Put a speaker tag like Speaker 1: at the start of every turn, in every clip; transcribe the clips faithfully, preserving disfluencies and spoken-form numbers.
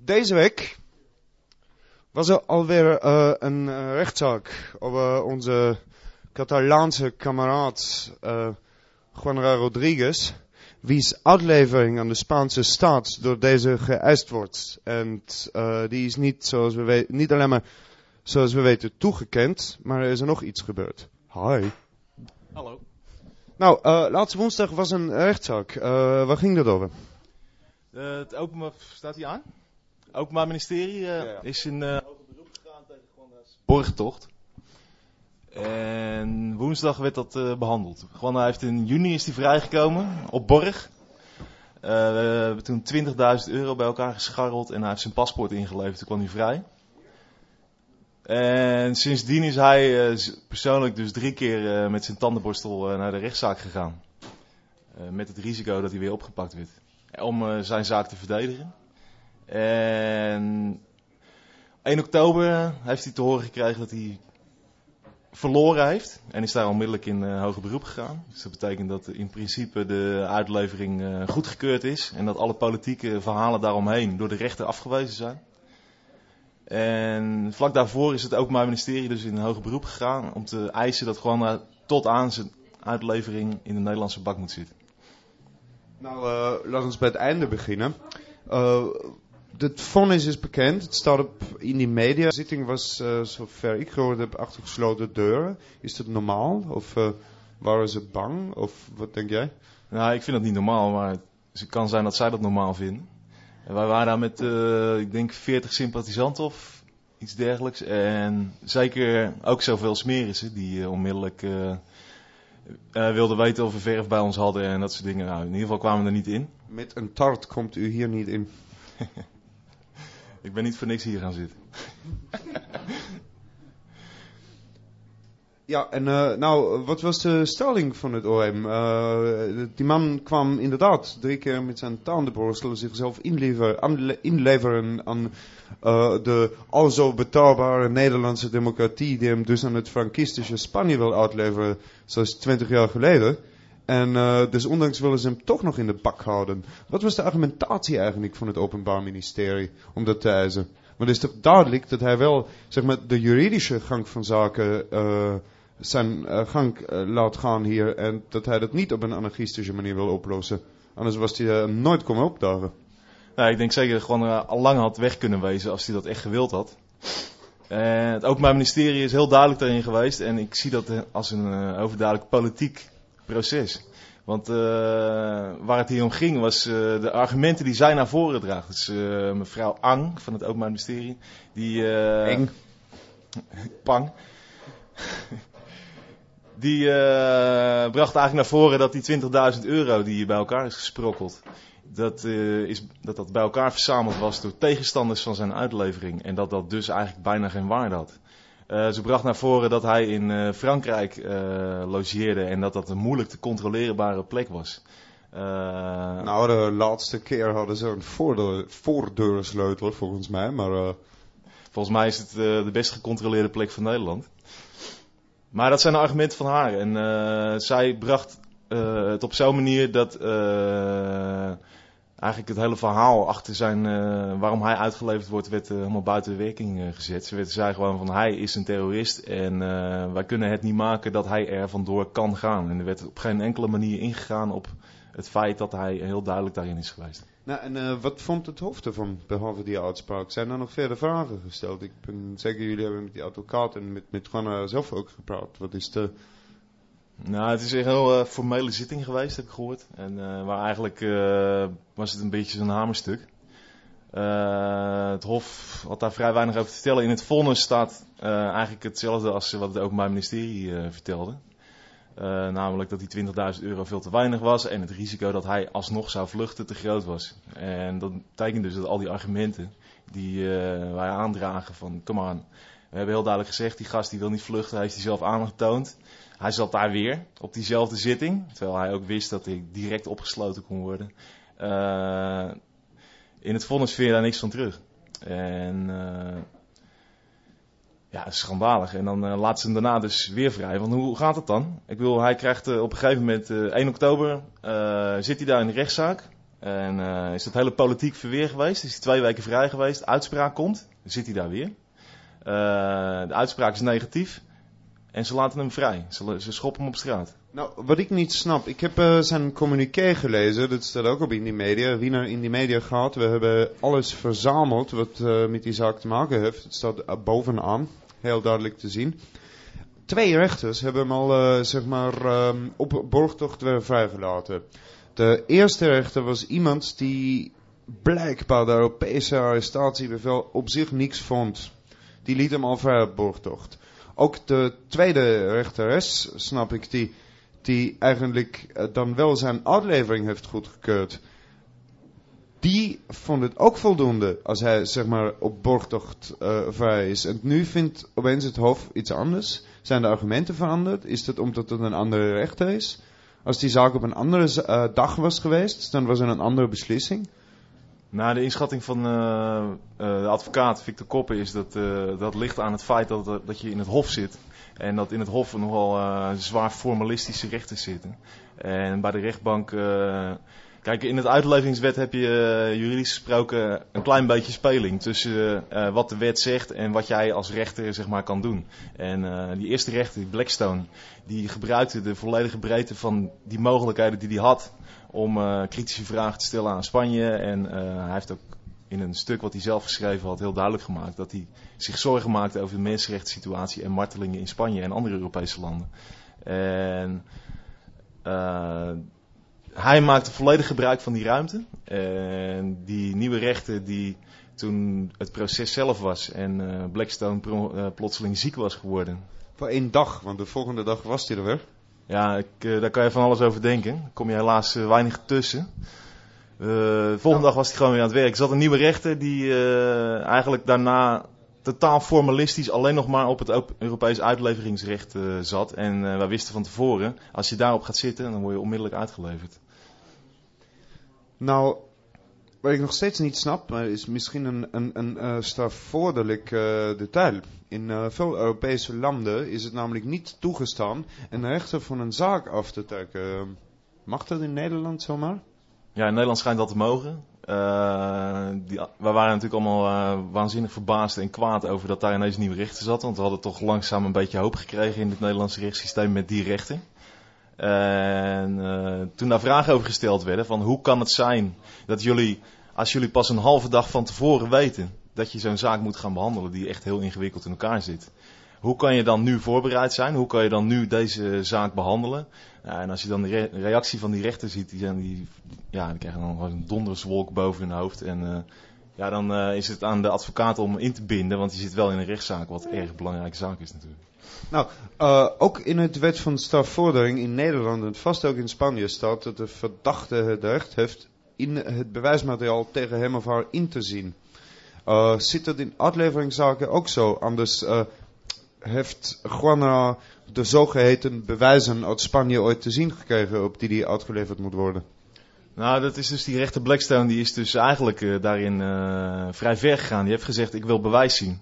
Speaker 1: deze week was er alweer uh, een uh, rechtszaak over onze Catalaanse kameraad uh, Juan Rodriguez, wie's uitlevering aan de Spaanse staat door deze geëist wordt. En uh, die is niet, zoals we weten, niet alleen maar zoals we weten toegekend, maar er is er nog iets gebeurd. Hi.
Speaker 2: Hallo.
Speaker 1: Nou, uh, laatste woensdag was een rechtszaak. Uh, waar ging dat over?
Speaker 2: Uh, het openbaar, staat hij aan? Het Openbaar Ministerie uh, ja, ja. is in uh, hoger beroep gegaan tegen Juana's borgtocht. En woensdag werd dat uh, behandeld. Juana heeft in juni is die vrijgekomen op borg. Uh, we hebben toen twintigduizend euro bij elkaar gescharreld en hij heeft zijn paspoort ingeleverd. Toen kwam hij vrij. En sindsdien is hij uh, persoonlijk dus drie keer uh, met zijn tandenborstel uh, naar de rechtszaak gegaan. Uh, met het risico dat hij weer opgepakt werd. Om uh, zijn zaak te verdedigen. En één oktober heeft hij te horen gekregen dat hij verloren heeft. En is daar onmiddellijk in uh, hoger beroep gegaan. Dus dat betekent dat in principe de uitlevering uh, goedgekeurd is. En dat alle politieke verhalen daaromheen door de rechter afgewezen zijn. En vlak daarvoor is het Openbaar Ministerie dus in hoger beroep gegaan om te eisen dat Juana tot aan zijn uitlevering in de Nederlandse bak moet zitten.
Speaker 1: Nou, uh, laten we bij het einde beginnen. Uh, het vonnis is bekend, het staat op in die media. De zitting was, uh, zover ik gehoord heb, achter gesloten deuren. Is dat normaal? Of uh, waren ze bang? Of wat denk jij?
Speaker 2: Nou, ik vind dat niet normaal, maar het kan zijn dat zij dat normaal vinden. En wij waren daar met, uh, ik denk, veertig sympathisanten of iets dergelijks. En zeker ook zoveel smerissen die uh, onmiddellijk uh, uh, wilden weten of we verf bij ons hadden en dat soort dingen. Nou, in ieder geval kwamen we er niet in.
Speaker 1: Met een tart komt u hier niet in.
Speaker 2: Ik ben niet voor niks hier gaan zitten.
Speaker 1: Ja, en uh, nou, wat was de stelling van het O M? Uh, die man kwam inderdaad drie keer met zijn tandenborstel zichzelf inlever, aan, inleveren aan uh, de al zo betaalbare Nederlandse democratie die hem dus aan het frankistische Spanje wil uitleveren, zoals twintig jaar geleden. En uh, dus ondanks willen ze hem toch nog in de bak houden. Wat was de argumentatie eigenlijk van het Openbaar Ministerie om dat te eisen? Want het is toch duidelijk dat hij wel, zeg maar, de juridische gang van zaken uh, zijn uh, gang uh, laat gaan hier. En dat hij dat niet op een anarchistische manier wil oplossen. Anders was hij uh, nooit komen opdagen.
Speaker 2: Nou, ik denk zeker dat hij gewoon uh, al lang had weg kunnen wezen als hij dat echt gewild had. Uh, het Openbaar Ministerie is heel duidelijk daarin geweest. En ik zie dat als een uh, overduidelijk politiek proces. Want uh, waar het hier om ging was uh, de argumenten die zij naar voren draagt. Dus uh, mevrouw Ang van het Openbaar Ministerie. Die, uh,
Speaker 1: Eng.
Speaker 2: Pang. Die uh, bracht eigenlijk naar voren dat die twintigduizend euro die bij elkaar is gesprokkeld. Dat, uh, is, dat dat bij elkaar verzameld was door tegenstanders van zijn uitlevering. En dat dat dus eigenlijk bijna geen waarde had. Uh, ze bracht naar voren dat hij in uh, Frankrijk uh, logeerde en dat dat een moeilijk te controleerbare plek was. Uh,
Speaker 1: nou, de laatste keer hadden ze een voordeur, voordeursleutel volgens mij, maar... Uh...
Speaker 2: Volgens mij is het uh, de best gecontroleerde plek van Nederland. Maar dat zijn de argumenten van haar. En uh, zij bracht uh, het op zo'n manier dat... Uh, Eigenlijk het hele verhaal achter zijn, uh, waarom hij uitgeleverd wordt, werd uh, helemaal buiten werking uh, gezet. Ze werd, zei gewoon van hij is een terrorist en uh, wij kunnen het niet maken dat hij er vandoor kan gaan. En er werd op geen enkele manier ingegaan op het feit dat hij heel duidelijk daarin is geweest.
Speaker 1: Nou, en uh, wat vond het hoofd ervan, behalve die uitspraak? Zijn er nog verder vragen gesteld? Ik ben zeker, jullie hebben met die advocaat en met, met Juana zelf ook gepraat. Wat is de...
Speaker 2: Nou, het is een heel uh, formele zitting geweest, heb ik gehoord. En uh, waar eigenlijk uh, was het een beetje zo'n hamerstuk. Uh, het Hof had daar vrij weinig over te vertellen. In het vonnis staat uh, eigenlijk hetzelfde als wat het Openbaar Ministerie uh, vertelde. Uh, namelijk dat die twintigduizend euro veel te weinig was en het risico dat hij alsnog zou vluchten te groot was. En dat betekent dus dat al die argumenten die uh, wij aandragen van, come on. We hebben heel duidelijk gezegd, die gast die wil niet vluchten, heeft hij zelf aangetoond. Hij zat daar weer, op diezelfde zitting, terwijl hij ook wist dat hij direct opgesloten kon worden. Uh, in het vonnis vind je daar niks van terug. En uh, ja, dat is schandalig. En dan uh, laat ze hem daarna dus weer vrij. Want hoe gaat het dan? Ik bedoel, hij krijgt uh, op een gegeven moment, uh, één oktober, uh, zit hij daar in de rechtszaak. En uh, is dat hele politiek verweer geweest. Is hij twee weken vrij geweest. Uitspraak komt. Dan zit hij daar weer. Uh, de uitspraak is negatief. En ze laten hem vrij. Ze, ze schoppen hem op straat.
Speaker 1: Nou, wat ik niet snap. Ik heb uh, zijn communiqué gelezen. Dat staat ook op in die media. Wie naar in die media gaat. We hebben alles verzameld wat uh, met die zaak te maken heeft. Het staat uh, bovenaan. Heel duidelijk te zien. Twee rechters hebben hem al uh, zeg maar um, op borgtocht weer vrijgelaten. De eerste rechter was iemand die blijkbaar de Europese arrestatiebevel op zich niks vond. Die liet hem al vrij op borgtocht. Ook de tweede rechteres, snap ik, die, die eigenlijk uh, dan wel zijn uitlevering heeft goedgekeurd. Die vond het ook voldoende als hij zeg maar op borgtocht uh, vrij is. En nu vindt opeens het Hof iets anders. Zijn de argumenten veranderd? Is het omdat het een andere rechter is? Als die zaak op een andere uh, dag was geweest, dan was er een andere beslissing.
Speaker 2: Nou, de inschatting van uh, uh, de advocaat Victor Koppen is dat uh, dat ligt aan het feit dat, dat je in het Hof zit. En dat in het Hof nogal uh, zwaar formalistische rechters zitten. En bij de rechtbank... Uh, Kijk, in het uitleveringswet heb je uh, juridisch gesproken een klein beetje speling tussen uh, wat de wet zegt en wat jij als rechter zeg maar kan doen. En uh, die eerste rechter, die Blackstone, die gebruikte de volledige breedte van die mogelijkheden die hij had om uh, kritische vragen te stellen aan Spanje. En uh, hij heeft ook in een stuk wat hij zelf geschreven had heel duidelijk gemaakt dat hij zich zorgen maakte over de mensenrechtssituatie en martelingen in Spanje en andere Europese landen. En... Uh, Hij maakte volledig gebruik van die ruimte. En die nieuwe rechter die toen het proces zelf was en uh, Blackstone pro, uh, plotseling ziek was geworden.
Speaker 1: Voor één dag, want de volgende dag was hij er weer.
Speaker 2: Ja, ik, uh, daar kan je van alles over denken. Daar kom je helaas uh, weinig tussen. Uh, de volgende dag was hij gewoon weer aan het werk. Er zat een nieuwe rechter die uh, eigenlijk daarna totaal formalistisch alleen nog maar op het Europees uitleveringsrecht uh, zat. En uh, wij wisten van tevoren, als je daarop gaat zitten, dan word je onmiddellijk uitgeleverd.
Speaker 1: Nou, wat ik nog steeds niet snap, maar is misschien een, een, een uh, strafvorderlijk uh, detail. In uh, veel Europese landen is het namelijk niet toegestaan een rechter van een zaak af te trekken. Mag dat in Nederland zomaar?
Speaker 2: Ja, in Nederland schijnt dat te mogen. Uh, die, we waren natuurlijk allemaal uh, waanzinnig verbaasd en kwaad over dat daar ineens een nieuwe rechter zat. Want we hadden toch langzaam een beetje hoop gekregen in het Nederlandse rechtssysteem met die rechter. En uh, toen daar vragen over gesteld werden van hoe kan het zijn dat jullie, als jullie pas een halve dag van tevoren weten dat je zo'n zaak moet gaan behandelen die echt heel ingewikkeld in elkaar zit. Hoe kan je dan nu voorbereid zijn? Hoe kan je dan nu deze zaak behandelen? Ja, en als je dan de re- reactie van die rechter ziet, die, zijn die, ja, die krijgen dan gewoon een donderswolk boven hun hoofd. En uh, ja, dan uh, is het aan de advocaat om in te binden, want die zit wel in een rechtszaak, wat een erg belangrijke zaak is natuurlijk.
Speaker 1: Nou, uh, ook in het wet van strafvordering in Nederland en vast ook in Spanje staat dat de verdachte het recht heeft in het bewijsmateriaal tegen hem of haar in te zien. Uh, zit dat in uitleveringszaken ook zo? Anders uh, heeft Juana de zogeheten bewijzen uit Spanje ooit te zien gekregen op die die uitgeleverd moet worden?
Speaker 2: Nou, dat is dus die rechter Blackstone, die is dus eigenlijk uh, daarin uh, vrij ver gegaan. Die heeft gezegd, ik wil bewijs zien.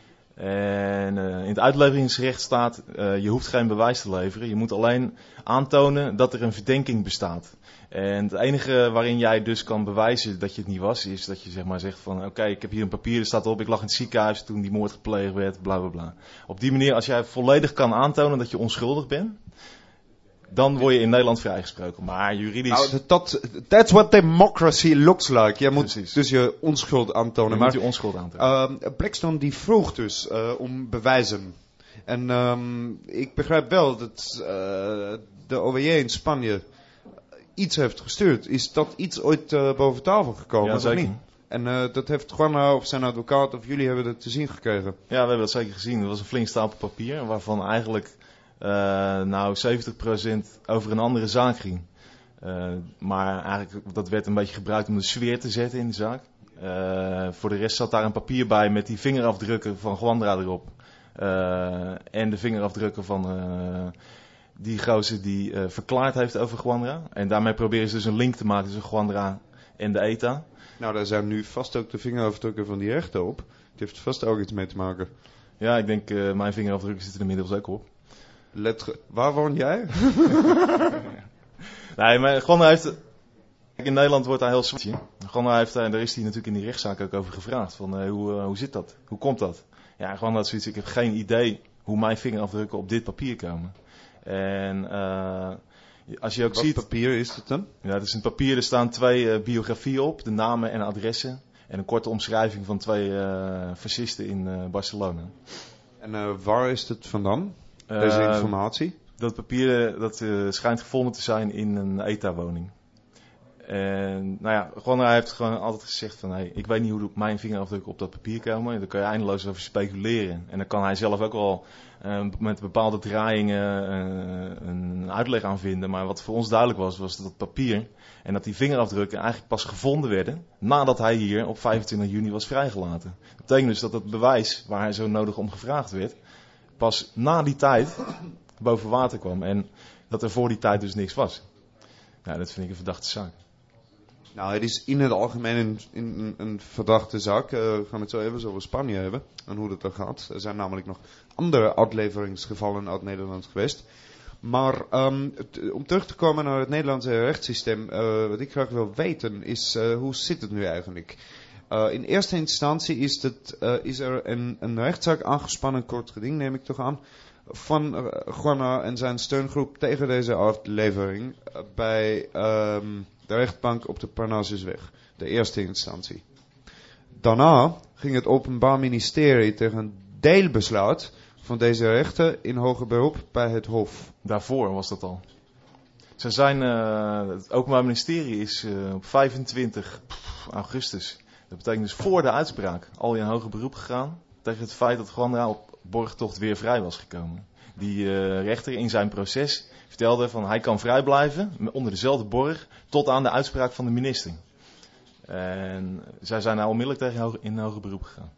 Speaker 2: En uh, in het uitleveringsrecht staat, uh, je hoeft geen bewijs te leveren. Je moet alleen aantonen dat er een verdenking bestaat. En het enige waarin jij dus kan bewijzen dat je het niet was, is dat je zeg maar zegt van, oké, okay, ik heb hier een papier, er staat op, ik lag in het ziekenhuis toen die moord gepleegd werd, bla bla bla. Op die manier, als jij volledig kan aantonen dat je onschuldig bent, dan word je in Nederland vrijgesproken. Maar juridisch...
Speaker 1: Nou, dat, that's what democracy looks like. Je moet
Speaker 2: Precies.
Speaker 1: dus je onschuld aantonen.
Speaker 2: Je
Speaker 1: maar,
Speaker 2: moet je onschuld aantonen.
Speaker 1: Uh, Blackstone die vroeg dus uh, om bewijzen. En um, ik begrijp wel dat uh, de O W J in Spanje iets heeft gestuurd. Is dat iets ooit uh, boven tafel gekomen?
Speaker 2: Ja, zeker.
Speaker 1: Of niet? En uh, dat heeft Juana of zijn advocaat of jullie hebben dat te zien gekregen?
Speaker 2: Ja, we hebben dat zeker gezien. Dat was een flink stapel papier waarvan eigenlijk... Uh, nou, zeventig procent over een andere zaak ging. Uh, maar eigenlijk, dat werd een beetje gebruikt om de sfeer te zetten in de zaak. Uh, voor de rest zat daar een papier bij met die vingerafdrukken van Juandra erop. Uh, en de vingerafdrukken van uh, die gozer die uh, verklaard heeft over Juandra. En daarmee proberen ze dus een link te maken tussen Juandra en de E T A.
Speaker 1: Nou, daar zijn nu vast ook de vingerafdrukken van die rechter op. Die heeft vast ook iets mee te maken.
Speaker 2: Ja, ik denk, uh, mijn vingerafdrukken zitten er inmiddels ook op.
Speaker 1: Let, waar woon jij?
Speaker 2: Nee, maar Juandra heeft... In Nederland wordt daar heel zwaartje. Gewoon, heeft, daar is hij natuurlijk in die rechtszaak ook over gevraagd. Van, uh, hoe, uh, hoe zit dat? Hoe komt dat? Ja, gewoon dat zoiets. Ik heb geen idee hoe mijn vingerafdrukken op dit papier komen. En uh, als je ook
Speaker 1: Wat
Speaker 2: ziet...
Speaker 1: papier is het dan?
Speaker 2: Ja, het is een papier, er staan twee uh, biografieën op. De namen en adressen. En een korte omschrijving van twee uh, fascisten in uh, Barcelona.
Speaker 1: En uh, waar is het vandaan? Deze
Speaker 2: Uh,
Speaker 1: informatie?
Speaker 2: Dat papier dat, uh, schijnt gevonden te zijn in een E T A-woning. En nou ja, gewoon, hij heeft gewoon altijd gezegd van, hey, ik weet niet hoe mijn vingerafdrukken op dat papier komen. Daar kan je eindeloos over speculeren. En dan kan hij zelf ook wel uh, met bepaalde draaiingen uh, een uitleg aan vinden. Maar wat voor ons duidelijk was, was dat het papier en dat die vingerafdrukken eigenlijk pas gevonden werden nadat hij hier op vijfentwintig juni was vrijgelaten. Dat betekent dus dat het bewijs waar hij zo nodig om gevraagd werd, pas na die tijd boven water kwam. En dat er voor die tijd dus niks was. Nou, dat vind ik een verdachte zaak.
Speaker 1: Nou, het is in het algemeen een, een, een verdachte zaak. Uh, we gaan het zo even over Spanje hebben en hoe dat er gaat. Er zijn namelijk nog andere uitleveringsgevallen uit Nederland geweest. Maar um, t- om terug te komen naar het Nederlandse rechtssysteem, uh, wat ik graag wil weten is, uh, hoe zit het nu eigenlijk? Uh, in eerste instantie is, het, uh, is er een, een rechtszaak aangespannen, kort geding neem ik toch aan, van uh, Juana en zijn steungroep tegen deze uitlevering uh, bij um, de rechtbank op de Parnassusweg, de eerste instantie. Daarna ging het Openbaar Ministerie tegen een deelbesluit van deze rechten in hoger beroep bij het Hof.
Speaker 2: Daarvoor was dat al. Ze zijn, uh, het Openbaar Ministerie is uh, op vijfentwintig augustus, dat betekent dus voor de uitspraak, al in hoger beroep gegaan tegen het feit dat Juana op borgtocht weer vrij was gekomen. Die uh, rechter in zijn proces vertelde van hij kan vrij blijven onder dezelfde borg tot aan de uitspraak van de minister. En zij zijn nou onmiddellijk tegen hoger, in hoger beroep gegaan.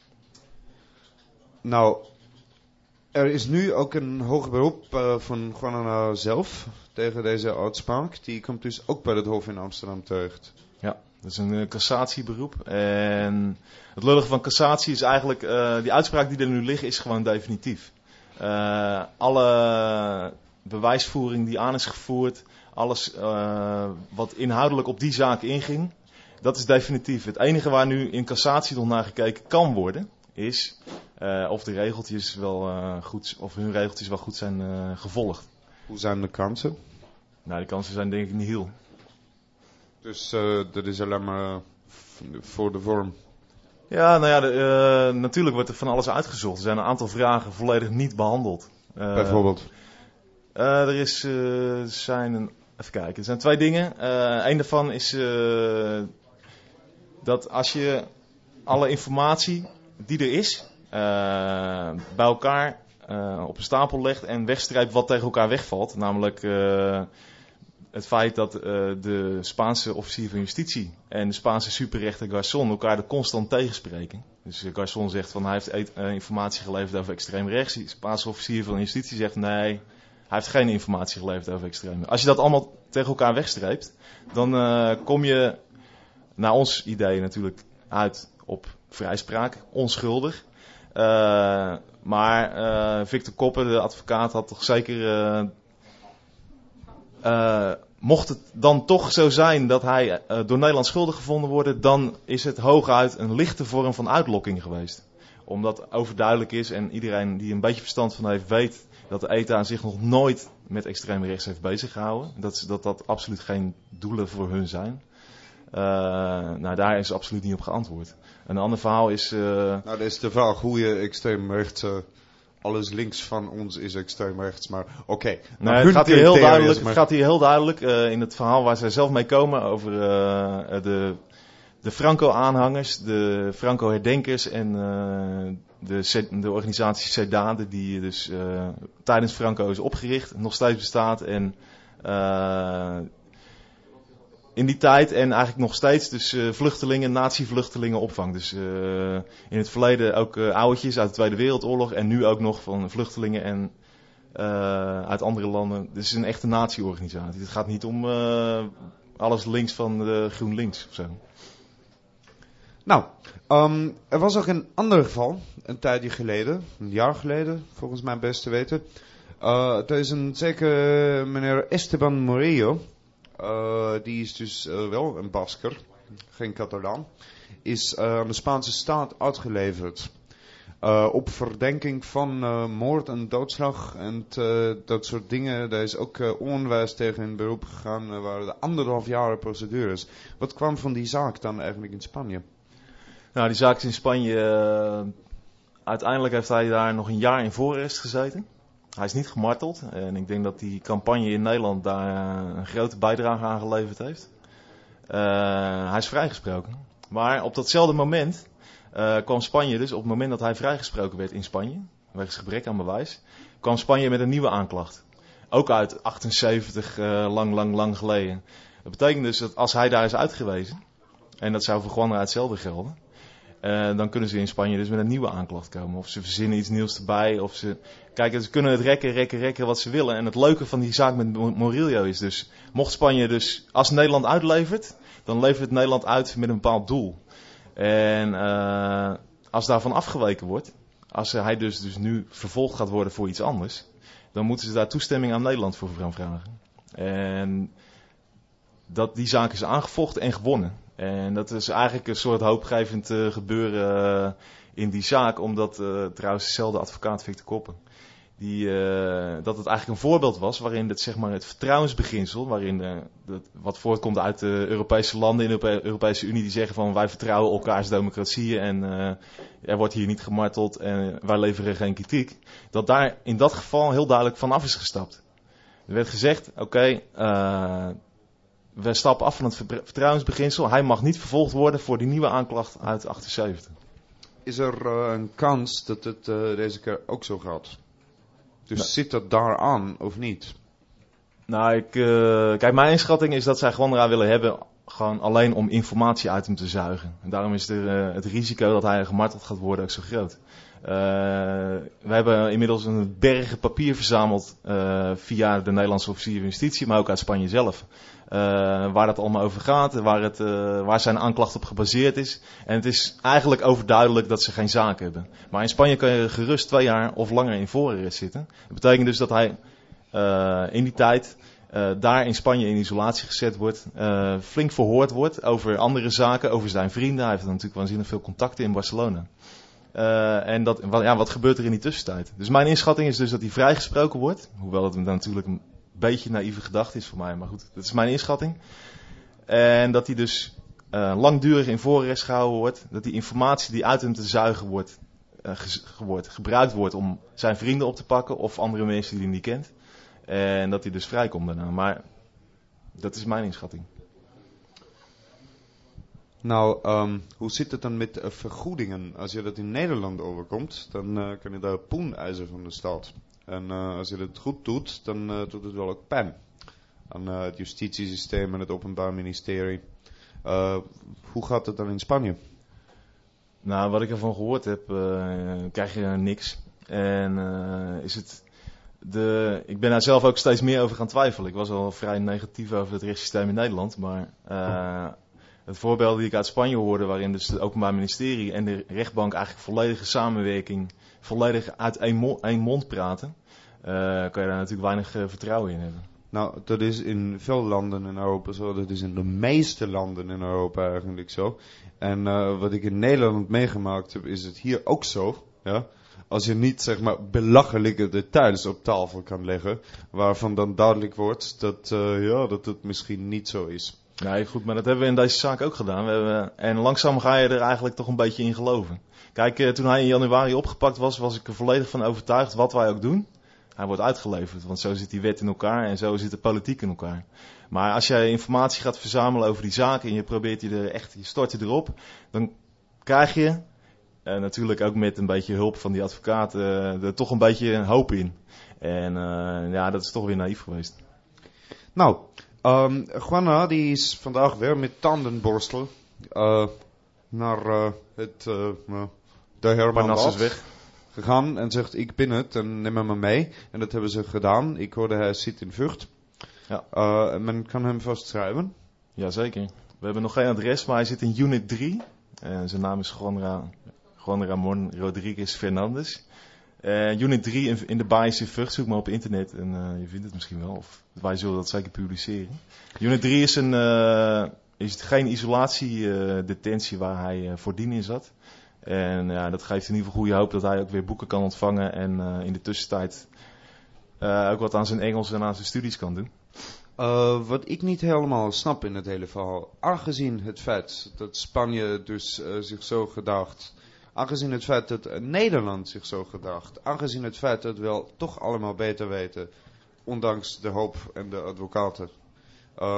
Speaker 1: Nou, er is nu ook een hoger beroep uh, van Juana zelf tegen deze uitspraak. Die komt dus ook bij het Hof in Amsterdam terecht.
Speaker 2: Ja, dat is een uh, cassatieberoep. En het lullige van cassatie is eigenlijk, uh, die uitspraak die er nu ligt is gewoon definitief. Uh, alle bewijsvoering die aan is gevoerd, alles uh, wat inhoudelijk op die zaak inging, dat is definitief. Het enige waar nu in cassatie nog naar gekeken kan worden, is uh, of de regeltjes wel uh, goed, of hun regeltjes wel goed zijn uh, gevolgd.
Speaker 1: Hoe zijn de kansen?
Speaker 2: Nou, die kansen zijn denk ik niet heel.
Speaker 1: Dus uh, dat is alleen maar voor de vorm.
Speaker 2: Ja, nou ja, de, uh, natuurlijk wordt er van alles uitgezocht. Er zijn een aantal vragen volledig niet behandeld. Uh,
Speaker 1: Bijvoorbeeld?
Speaker 2: Uh, er is, uh, zijn een, even kijken, er zijn twee dingen. Uh, Eén daarvan is uh, dat als je alle informatie die er is uh, bij elkaar uh, op een stapel legt en wegstrijpt wat tegen elkaar wegvalt, namelijk uh, het feit dat uh, de Spaanse officier van justitie en de Spaanse superrechter Garzón elkaar er constant tegenspreken. Dus uh, Garzón zegt van hij heeft e- uh, informatie geleverd over extreem rechts. De Spaanse officier van justitie zegt nee, hij heeft geen informatie geleverd over extreem. Als je dat allemaal tegen elkaar wegstreept, dan uh, kom je naar ons idee natuurlijk uit op vrijspraak, onschuldig. Uh, maar uh, Victor Koppen, de advocaat, had toch zeker... Uh, Uh, mocht het dan toch zo zijn dat hij uh, door Nederland schuldig gevonden wordt, dan is het hooguit een lichte vorm van uitlokking geweest. Omdat overduidelijk is en iedereen die een beetje verstand van heeft weet dat de E T A zich nog nooit met extreem rechts heeft bezig gehouden. Dat, dat dat absoluut geen doelen voor hun zijn. Uh, nou, daar is absoluut niet op geantwoord. Een ander verhaal is... Uh,
Speaker 1: nou, dat is de vraag hoe je extreem rechts... Uh, alles links van ons is extreem rechts, maar oké. Okay.
Speaker 2: Nee, het gaat hier heel duidelijk, maar... het gaat hier heel duidelijk uh, in het verhaal waar zij zelf mee komen over uh, de, de Franco-aanhangers, de Franco-herdenkers en uh, de, de organisatie Sedade die dus uh, tijdens Franco is opgericht, nog steeds bestaat en uh, in die tijd en eigenlijk nog steeds dus uh, vluchtelingen, nazi-vluchtelingen opvangt. Dus uh, in het verleden ook uh, ouwetjes uit de Tweede Wereldoorlog en nu ook nog van vluchtelingen en uh, uit andere landen. Dus het is een echte nazi-organisatie. Het gaat niet om uh, alles links van de GroenLinks of zo.
Speaker 1: Nou, um, er was ook een ander geval, een tijdje geleden, een jaar geleden, volgens mijn best te weten. Uh, er is een zeker meneer Esteban Morillo. uh, die is dus uh, wel een Basker, geen Catalaan, is uh, aan de Spaanse staat uitgeleverd. Uh, op verdenking van uh, moord en doodslag en uh, dat soort dingen. Daar is ook uh, onwijs tegen in beroep gegaan. Er uh, waren de anderhalf jaren procedures. Wat kwam van die zaak dan eigenlijk in Spanje?
Speaker 2: Nou, die zaak is in Spanje... Uh, uiteindelijk heeft hij daar nog een jaar in voorarrest gezeten. Hij is niet gemarteld. En ik denk dat die campagne in Nederland daar uh, een grote bijdrage aan geleverd heeft. Uh, hij is vrijgesproken. Maar op datzelfde moment... Uh, kwam Spanje dus, op het moment dat hij vrijgesproken werd in Spanje, wegens gebrek aan bewijs, kwam Spanje met een nieuwe aanklacht. Ook uit achtenzeventig, uh, lang, lang, lang geleden. Dat betekent dus dat als hij daar is uitgewezen, en dat zou voor Juanra hetzelfde gelden, uh, dan kunnen ze in Spanje dus met een nieuwe aanklacht komen. Of ze verzinnen iets nieuws erbij, of ze... Kijk, ze kunnen het rekken, rekken, rekken wat ze willen. En het leuke van die zaak met Morillo is dus, mocht Spanje dus, als Nederland uitlevert, dan levert Nederland uit met een bepaald doel. En uh, als daarvan afgeweken wordt, als hij dus, dus nu vervolgd gaat worden voor iets anders, dan moeten ze daar toestemming aan Nederland voor gaan vragen. En dat, die zaak is aangevochten en gewonnen. En dat is eigenlijk een soort hoopgevend uh, gebeuren uh, in die zaak, omdat uh, trouwens dezelfde advocaat Victor Koppen, die, uh, dat het eigenlijk een voorbeeld was waarin het, zeg maar, het vertrouwensbeginsel, waarin uh, dat, wat voortkomt uit de Europese landen in de Europese Unie die zeggen van wij vertrouwen elkaars democratieën en uh, er wordt hier niet gemarteld en wij leveren geen kritiek, dat daar in dat geval heel duidelijk van af is gestapt. Er werd gezegd, oké, okay, uh, we stappen af van het vertrouwensbeginsel, hij mag niet vervolgd worden voor die nieuwe aanklacht uit achtenzeventig.
Speaker 1: Is er uh, een kans dat het uh, deze keer ook zo gaat? Dus nee. Zit dat daar aan of niet?
Speaker 2: Nou, ik, uh, kijk, mijn inschatting is dat zij Juanra willen hebben gewoon alleen om informatie uit hem te zuigen. En daarom is er, uh, het risico dat hij gemarteld gaat worden ook zo groot. Uh, we hebben inmiddels een bergen papier verzameld uh, via de Nederlandse officier van justitie, maar ook uit Spanje zelf. Uh, waar het allemaal over gaat, waar, het, uh, waar zijn aanklacht op gebaseerd is. En het is eigenlijk overduidelijk dat ze geen zaak hebben. Maar in Spanje kan je gerust twee jaar of langer in voorarrest zitten. Dat betekent dus dat hij uh, in die tijd uh, daar in Spanje in isolatie gezet wordt. Uh, flink verhoord wordt over andere zaken, over zijn vrienden. Hij heeft natuurlijk waanzinnig veel contacten in Barcelona. Uh, en dat, wat, ja, wat gebeurt er in die tussentijd? Dus mijn inschatting is dus dat hij vrijgesproken wordt. Hoewel het natuurlijk een beetje naïeve gedachte is voor mij, maar goed, dat is mijn inschatting. En dat hij dus uh, langdurig in voorarrest gehouden wordt. Dat die informatie die uit hem te zuigen wordt, uh, ge- wordt, gebruikt wordt om zijn vrienden op te pakken of andere mensen die hij niet kent. En dat hij dus vrijkomt daarna. Maar dat is mijn inschatting.
Speaker 1: Nou, um, hoe zit het dan met uh, vergoedingen? Als je dat in Nederland overkomt, dan uh, kan je daar poen eisen van de staat. En uh, als je dat goed doet, dan uh, doet het wel ook pijn. Aan uh, het justitiesysteem en het openbaar ministerie. Uh, hoe gaat het dan in Spanje?
Speaker 2: Nou, wat ik ervan gehoord heb, uh, krijg je niks. En uh, is het... De, ik ben daar zelf ook steeds meer over gaan twijfelen. Ik was al vrij negatief over het rechtssysteem in Nederland, maar... Uh, Het voorbeeld die ik uit Spanje hoorde, waarin dus het Openbaar Ministerie en de rechtbank eigenlijk volledige samenwerking, volledig uit één, mo- één mond praten, uh, kan je daar natuurlijk weinig uh, vertrouwen in hebben.
Speaker 1: Nou, dat is in veel landen in Europa zo. Dat is in de meeste landen in Europa eigenlijk zo. En uh, wat ik in Nederland meegemaakt heb, is het hier ook zo. Ja? Als je niet, zeg maar, belachelijke details op tafel kan leggen, waarvan dan duidelijk wordt dat, uh, ja, dat het misschien niet zo is.
Speaker 2: Nee, goed, maar dat hebben we in deze zaak ook gedaan. We hebben, en langzaam ga je er eigenlijk toch een beetje in geloven. Kijk, uh, toen hij in januari opgepakt was, was ik er volledig van overtuigd, wat wij ook doen, hij wordt uitgeleverd. Want zo zit die wet in elkaar en zo zit de politiek in elkaar. Maar als jij informatie gaat verzamelen over die zaken en je probeert je er echt, je stort je erop, dan krijg je, uh, natuurlijk ook met een beetje hulp van die advocaat, uh, er toch een beetje hoop in. En uh, ja, dat is toch weer naïef geweest.
Speaker 1: Nou, um, Juanra die is vandaag weer met tandenborstel uh, naar uh, het, uh, de Hermannstad
Speaker 2: weg
Speaker 1: gegaan en zegt ik ben het en neem me maar mee. En dat hebben ze gedaan. Ik hoorde hij zit in Vught.
Speaker 2: Ja.
Speaker 1: Uh, men kan hem vast schrijven.
Speaker 2: Jazeker. We hebben nog geen adres, maar hij zit in unit drie. En zijn naam is Juan, Ra- Juan Ramon Rodriguez Fernandez. Uh, unit drie in, in de Baaiers in Vught, zoek maar op internet en uh, je vindt het misschien wel. Of wij zullen dat zeker publiceren. Unit drie is, een, uh, is geen isolatiedetentie uh, waar hij uh, voordien in zat. En ja, dat geeft in ieder geval goede hoop dat hij ook weer boeken kan ontvangen en uh, in de tussentijd uh, ook wat aan zijn Engels en aan zijn studies kan doen.
Speaker 1: Uh, wat ik niet helemaal snap in het hele verhaal, aangezien het feit dat Spanje dus uh, zich zo gedraagt, aangezien het feit dat uh, Nederland zich zo gedraagt, aangezien het feit dat we wel toch allemaal beter weten, ondanks de hoop en de advocaten, uh,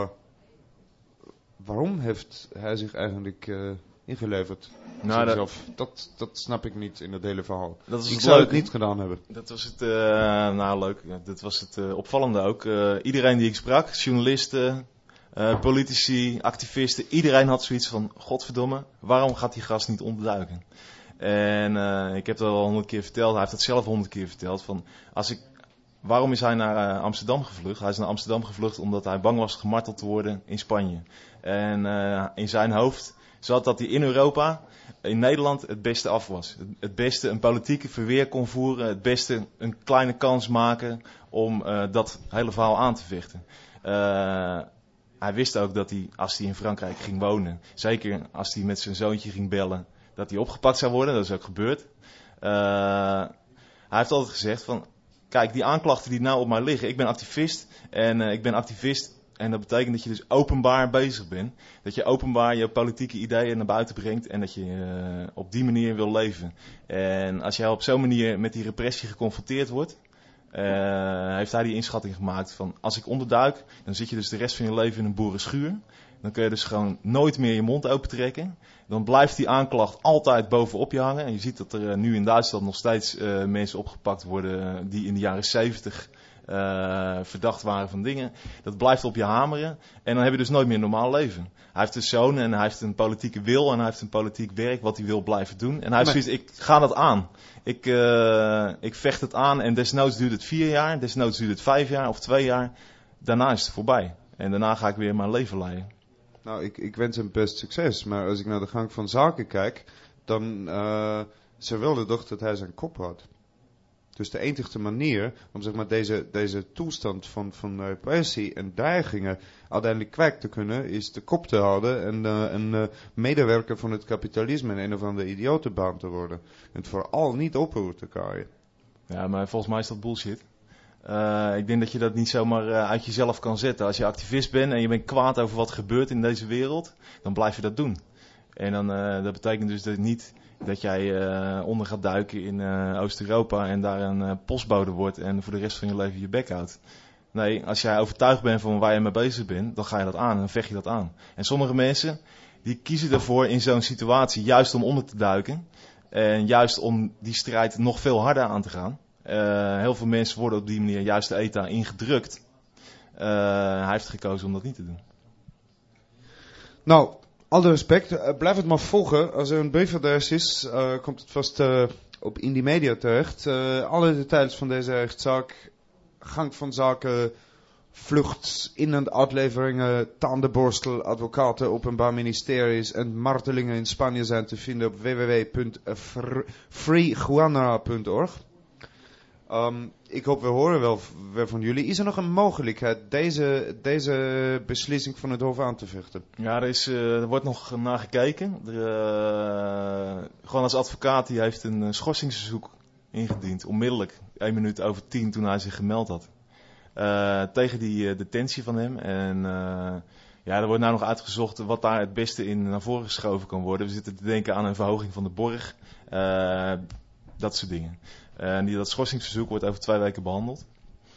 Speaker 1: waarom heeft hij zich eigenlijk uh, ingeleverd?
Speaker 2: Nou, dat,
Speaker 1: dat, dat snap ik niet in het hele verhaal.
Speaker 2: Dat is
Speaker 1: ik
Speaker 2: het
Speaker 1: zou
Speaker 2: leuke.
Speaker 1: het niet gedaan hebben.
Speaker 2: Dat was het, uh, nou leuk, ja, dat was het uh, opvallende ook. Uh, iedereen die ik sprak, journalisten, uh, politici, activisten, iedereen had zoiets van, godverdomme, waarom gaat die gast niet onderduiken? En uh, ik heb dat al honderd keer verteld, hij heeft het zelf honderd keer verteld, van als ik, waarom is hij naar uh, Amsterdam gevlucht? Hij is naar Amsterdam gevlucht omdat hij bang was gemarteld te worden in Spanje. En uh, in zijn hoofd zat dat hij in Europa, in Nederland, het beste af was. Het beste een politieke verweer kon voeren. Het beste een kleine kans maken om uh, dat hele verhaal aan te vechten. Uh, hij wist ook dat hij, als hij in Frankrijk ging wonen, zeker als hij met zijn zoontje ging bellen, dat hij opgepakt zou worden. Dat is ook gebeurd. Uh, hij heeft altijd gezegd van, kijk, die aanklachten die nou op mij liggen, ik ben activist en uh, ik ben activist. En dat betekent dat je dus openbaar bezig bent. Dat je openbaar je politieke ideeën naar buiten brengt. En dat je uh, op die manier wil leven. En als jij op zo'n manier met die repressie geconfronteerd wordt. Uh, heeft hij die inschatting gemaakt van, als ik onderduik, dan zit je dus de rest van je leven in een boerenschuur. Dan kun je dus gewoon nooit meer je mond opentrekken. Dan blijft die aanklacht altijd bovenop je hangen. En je ziet dat er uh, nu in Duitsland nog steeds uh, mensen opgepakt worden die in de jaren zeventig... Uh, verdacht waren van dingen. Dat blijft op je hameren. En dan heb je dus nooit meer een normaal leven. Hij heeft een zoon en hij heeft een politieke wil. En hij heeft een politiek werk wat hij wil blijven doen. En hij heeft zoiets, ik ga dat aan. Ik, uh, ik vecht het aan. En desnoods duurt het vier jaar. Desnoods duurt het vijf jaar of twee jaar. Daarna is het voorbij. En daarna ga ik weer mijn leven leiden.
Speaker 1: Nou, ik, ik wens hem best succes. Maar als ik naar de gang van zaken kijk, dan uh, ze wilden toch dat hij zijn kop had. Dus de enige manier om zeg maar, deze, deze toestand van, van repressie en dreigingen uiteindelijk kwijt te kunnen, is de kop te houden en uh, een uh, medewerker van het kapitalisme en een of andere idiotenbaan te worden. En vooral niet oproer te krijgen.
Speaker 2: Ja, maar volgens mij is dat bullshit. Uh, ik denk dat je dat niet zomaar uh, uit jezelf kan zetten. Als je activist bent en je bent kwaad over wat gebeurt in deze wereld, dan blijf je dat doen. En dan, uh, dat betekent dus dat niet dat jij uh, onder gaat duiken in uh, Oost-Europa en daar een uh, postbode wordt en voor de rest van je leven je bek houdt. Nee, als jij overtuigd bent van waar je mee bezig bent, dan ga je dat aan en dan vecht je dat aan. En sommige mensen, die kiezen ervoor in zo'n situatie juist om onder te duiken. En juist om die strijd nog veel harder aan te gaan. Uh, heel veel mensen worden op die manier juist de E T A ingedrukt. Uh, hij heeft gekozen om dat niet te doen.
Speaker 1: Nou, alle respect. Uh, blijf het maar volgen. Als er een briefadres is, uh, komt het vast uh, op Indie Media terecht. Uh, alle details van deze rechtszaak, gang van zaken, vlucht, in- en uitleveringen, tandenborstel, advocaten, openbaar ministeries en martelingen in Spanje zijn te vinden op w w w punt free juana punt org. Um, ik hoop we horen wel weer van jullie. Is er nog een mogelijkheid deze, deze beslissing van het Hof aan te vechten?
Speaker 2: Ja, er, is, uh, er wordt nog naar gekeken. Er, uh, gewoon als advocaat, die heeft een schorsingsverzoek ingediend. Onmiddellijk, één minuut over tien toen hij zich gemeld had. Uh, tegen die uh, detentie van hem. En uh, ja, er wordt nou nog uitgezocht wat daar het beste in naar voren geschoven kan worden. We zitten te denken aan een verhoging van de borg. Uh, dat soort dingen. En uh, die, dat schorsingsverzoek wordt over twee weken behandeld.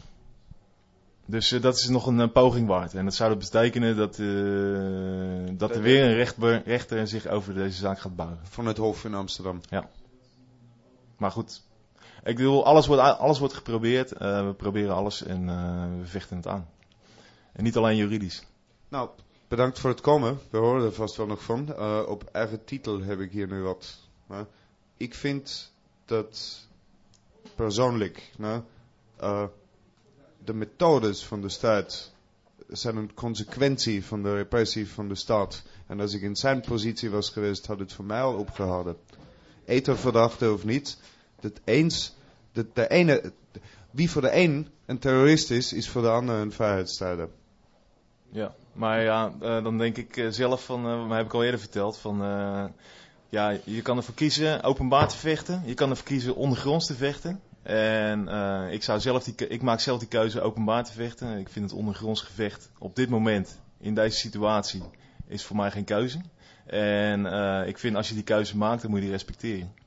Speaker 2: Dus uh, dat is nog een uh, poging waard. En dat zou dat betekenen dat, uh, dat er weer een rechtber, rechter zich over deze zaak gaat buigen.
Speaker 1: Van het Hof in Amsterdam.
Speaker 2: Ja. Maar goed. Ik bedoel, alles wordt, alles wordt geprobeerd. Uh, we proberen alles en uh, we vechten het aan. En niet alleen juridisch.
Speaker 1: Nou, bedankt voor het komen. We horen er vast wel nog van. Uh, op eigen titel heb ik hier nu wat. Uh, ik vind dat persoonlijk uh, uh, de methodes van de staat zijn een consequentie van de repressie van de staat. En als ik in zijn positie was geweest, had het voor mij al opgehouden. Etherverdachte of niet. Dat eens de, de ene, wie voor de een een terrorist is, is voor de ander een vrijheidsstrijder.
Speaker 2: Ja, maar ja, uh, dan denk ik uh, zelf van, uh, maar heb ik al eerder verteld, van uh, ja, je kan ervoor kiezen openbaar te vechten, je kan ervoor kiezen ondergronds te vechten. En uh, ik, zou zelf die, ik maak zelf die keuze openbaar te vechten. Ik vind het ondergronds gevecht op dit moment, in deze situatie, is voor mij geen keuze. En uh, ik vind als je die keuze maakt, dan moet je die respecteren.